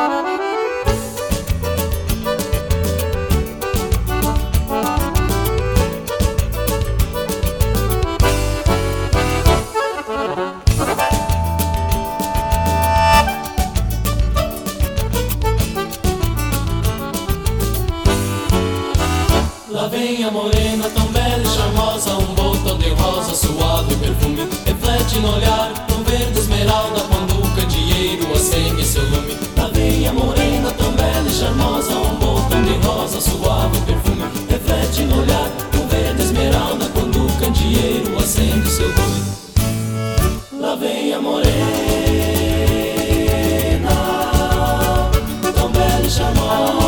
Lá vem a morena, tão bela e charmosa, um botão de rosa, suave perfume, reflete no olhar, um verde esmeralda, quando o candeeiro acende seu lume. Lá vem a morena, tão bela e charmosa, um botão de rosa, suave perfume, reflete no olhar, um verde esmeralda, quando o candeeiro acende seu lume. Lá vem a morena, tão bela e charmosa.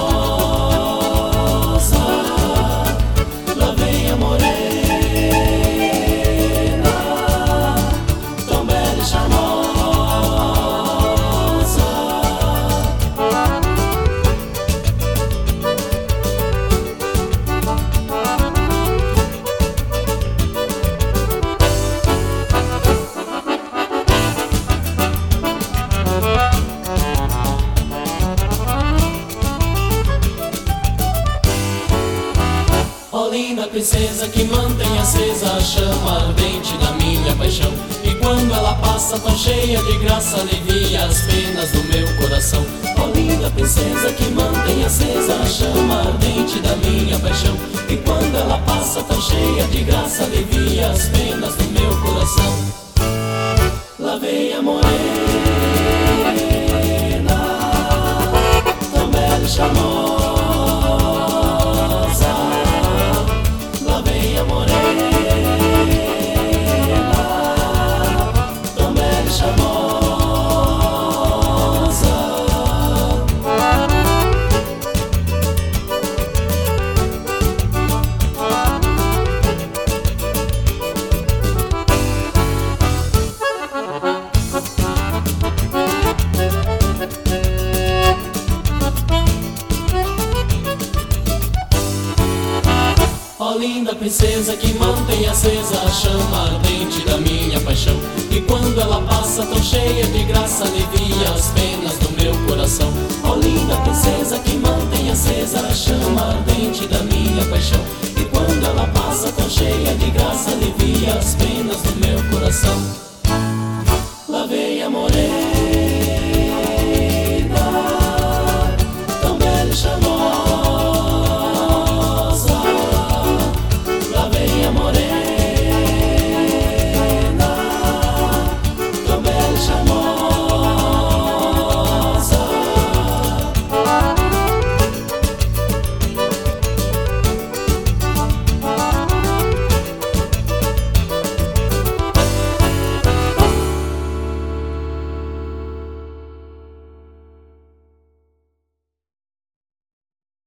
Ó linda princesa que mantém acesa a chama ardente da minha paixão, e quando ela passa tão cheia de graça alivia as penas do meu coração. Ó linda princesa que mantém acesa a chama ardente da minha paixão, e quando ela passa tão cheia de graça alivia as penas do meu coração. Lá vem a morena, tão bela e charmosa. Ó linda princesa que mantém acesa a chama ardente da minha paixão, e quando ela passa tão cheia de graça alivia as penas